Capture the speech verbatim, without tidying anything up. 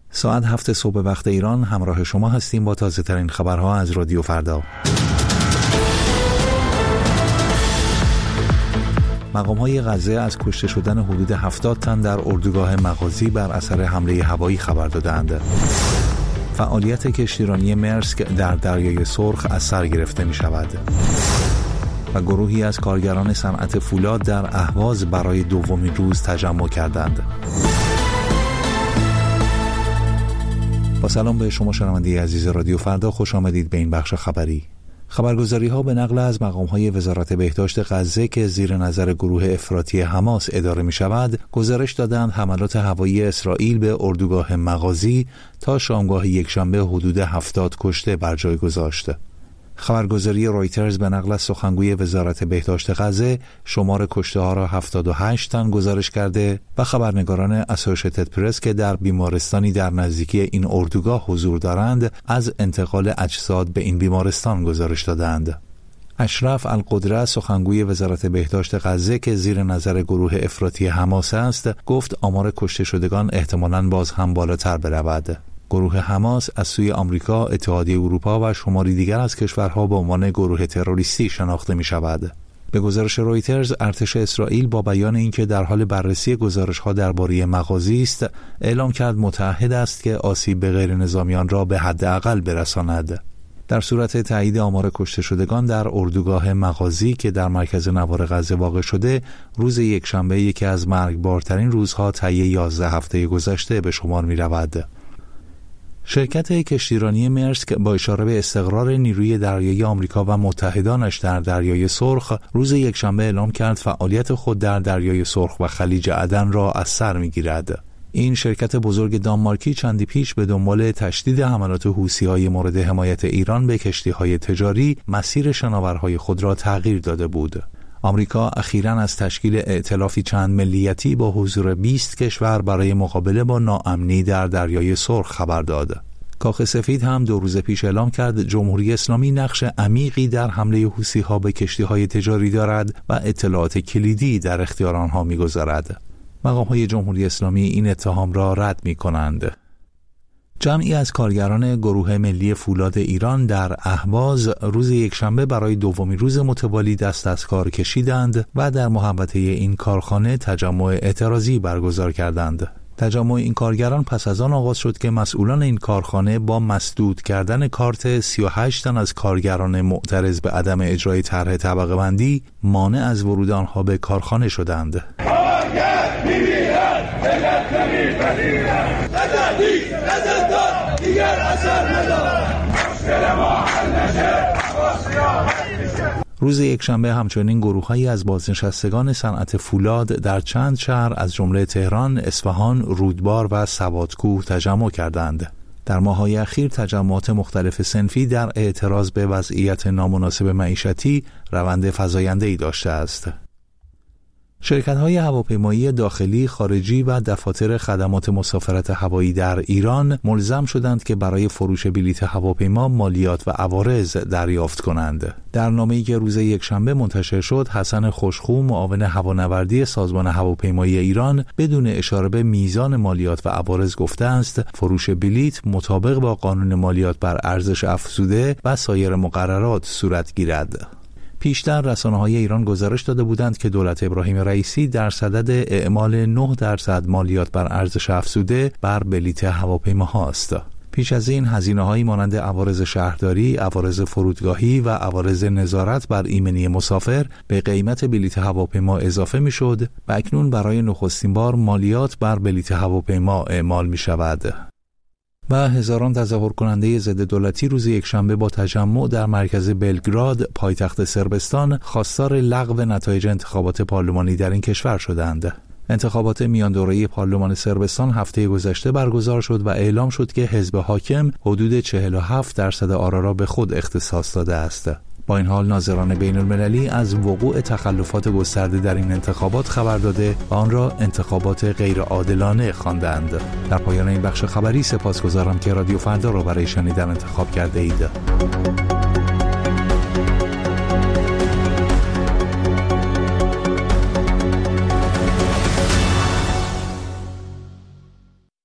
ساعت هفت صبح وقت ایران همراه شما هستیم با تازه ترین خبرها از رادیو فردا. مقام‌های غزه از کشته شدن حدود هفتاد تن در اردوگاه مغازی بر اثر حمله هوایی خبر دادند. فعالیت کشتیرانی مرسک در دریای سرخ از سر گرفته می شود. و گروهی از کارگران صنعت فولاد در اهواز برای دومین روز تجمع کردند. با سلام به شما شنونده عزیز رادیو فردا، خوش آمدید به این بخش خبری. خبرگزاری ها به نقل از مقام های وزارت بهداشت غزه که زیر نظر گروه افراطی حماس اداره می شود گزارش دادند حملات هوایی اسرائیل به اردوگاه مغازی تا شامگاه یکشنبه حدود هفتاد کشته بر جای گذاشته. خبرگزاری رویترز به نقل از سخنگوی وزارت بهداشت غزه شمار کشته ها را هفتاد و هشت تن گزارش کرده و خبرنگاران اسوشیتد پرس که در بیمارستانی در نزدیکی این اردوگاه حضور دارند از انتقال اجساد به این بیمارستان گزارش دادند. اشرف القدره سخنگوی وزارت بهداشت غزه که زیر نظر گروه افراطی حماس است گفت آمار کشته شدگان احتمالاً باز هم بالاتر برود. گروه حماس از سوی آمریکا، اتحادیه اروپا و شماری دیگر از کشورها به عنوان گروه تروریستی شناخته می شود. به گزارش رویترز، ارتش اسرائیل با بیان اینکه در حال بررسی گزارش‌ها درباره مغازی است، اعلام کرد متعهد است که آسیب به غیر نظامیان را به حداقل برساند. در صورت تایید آمار کشته شدگان در اردوگاه مغازی که در مرکز نوار غزه واقع شده، روز یکشنبه یکی از مرگبارترین روزها طی یازده هفته گذشته به شمار می رود. شرکت کشتیرانی مرسک با اشاره به استقرار نیروی دریایی آمریکا و متحدانش در دریای سرخ روز یکشنبه اعلام کرد فعالیت خود در دریای سرخ و خلیج عدن را از سر می‌گیرد. این شرکت بزرگ دانمارکی چندی پیش به دنبال تشدید حملات حوثی‌های مورد حمایت ایران به کشتی‌های تجاری مسیر شناورهای خود را تغییر داده بود. آمریکا اخیراً از تشکیل ائتلافی چند ملیتی با حضور بیست کشور برای مقابله با ناامنی در دریای سرخ خبر داد. کاخ سفید هم دو روز پیش اعلام کرد جمهوری اسلامی نقش عمیقی در حمله حوثی‌ها به کشتی‌های تجاری دارد و اطلاعات کلیدی در اختیار آنها می‌گذارد. مقام‌های جمهوری اسلامی این اتهام را رد می‌کنند. جمعی از کارگران گروه ملی فولاد ایران در اهواز روز یکشنبه برای دومین روز متوالی دست از کار کشیدند و در محوطه این کارخانه تجمع اعتراضی برگزار کردند. تجمع این کارگران پس از آن آغاز شد که مسئولان این کارخانه با مسدود کردن کارت سی و هشت تن از کارگران معترض به عدم اجرای طرح طبقه بندی مانع از ورود آنها به کارخانه شدند. روز یکشنبه همچنین گروه‌هایی از بازنشستگان صنعت فولاد در چند شهر از جمله تهران، اصفهان، رودبار و سوادکوه تجمع کردند. در ماه‌های اخیر تجمعات مختلف صنفی در اعتراض به وضعیت نامناسب معیشتی روند فزاینده‌ای داشته است. شرکت‌های هواپیمایی داخلی، خارجی و دفاتر خدمات مسافرت هوایی در ایران ملزم شدند که برای فروش بلیط هواپیما مالیات و عوارض دریافت کنند. در نامه‌ای که روز یکشنبه منتشر شد، حسن خوشخو معاون هوانوردی سازمان هواپیمایی ایران بدون اشاره به میزان مالیات و عوارض گفته است فروش بلیط مطابق با قانون مالیات بر ارزش افزوده و سایر مقررات صورت گیرد. پیشتر رسانه‌های ایران گزارش داده بودند که دولت ابراهیم رئیسی در صدد اعمال نه درصد مالیات بر ارزش افزوده بر بلیط هواپیماها است. پیش از این هزینه‌هایی مانند عوارض شهرداری، عوارض فرودگاهی و عوارض نظارت بر ایمنی مسافر به قیمت بلیط هواپیما اضافه می‌شد و اکنون برای نخستین بار مالیات بر بلیط هواپیما اعمال می‌شود. و هزاران تظاهر کننده ضد دولتی روز یکشنبه با تجمع در مرکز بلگراد پایتخت صربستان خواستار لغو نتایج انتخابات پارلمانی در این کشور شدند. انتخابات میان دوره‌ای پارلمان صربستان هفته گذشته برگزار شد و اعلام شد که حزب حاکم حدود چهل و هفت درصد آرا را به خود اختصاص داده است. با این حال ناظران بین المللی از وقوع تخلفات گسترده در این انتخابات خبر داده و آن را انتخابات غیر عادلانه خواندند. در پایان این بخش خبری سپاسگزارم که رادیو فردا را برای شنیدن انتخاب کرده اید.